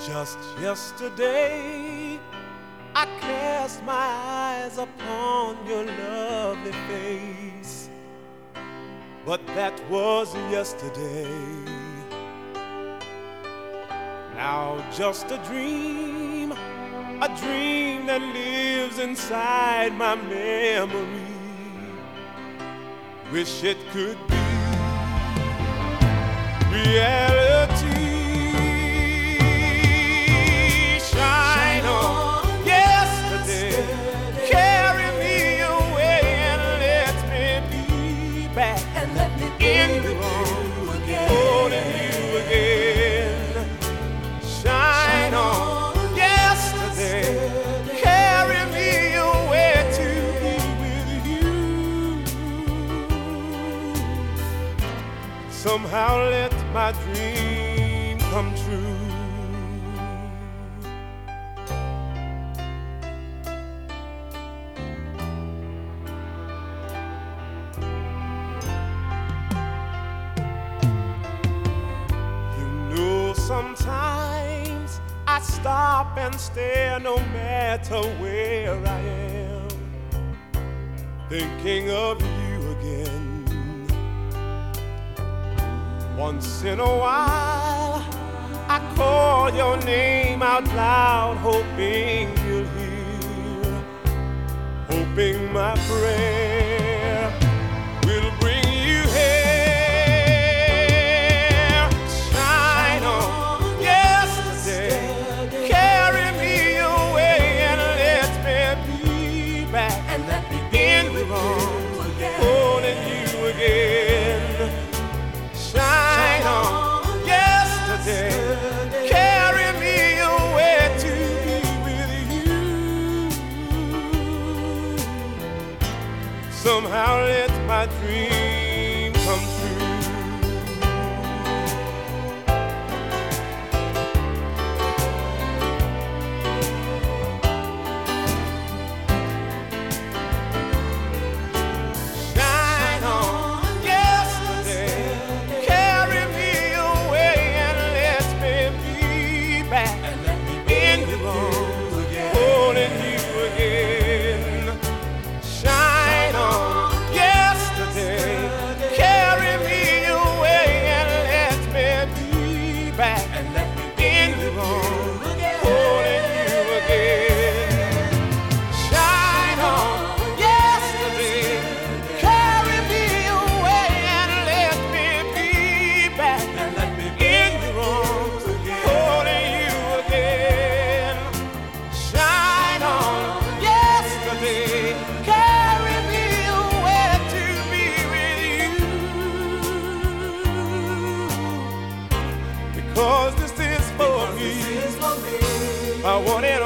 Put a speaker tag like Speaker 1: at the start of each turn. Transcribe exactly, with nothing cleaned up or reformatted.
Speaker 1: Just yesterday, I cast my eyes upon your lovely face, but that was yesterday. Now just a dream, a dream that lives inside my memory. Wish it could be reality. Somehow let my dream come true. You know, sometimes I stop and stare no matter where I am, thinking of you again. Once in a while, I call your name out loud, hoping you'll hear, hoping my prayer will bring you here. Shine on yesterday, carry me away and let me be back, and let me in the wrong again, holding you again. Shine on yesterday, carry me away to be with you. Somehow let my dream come true. Cause this is for me, I want it all.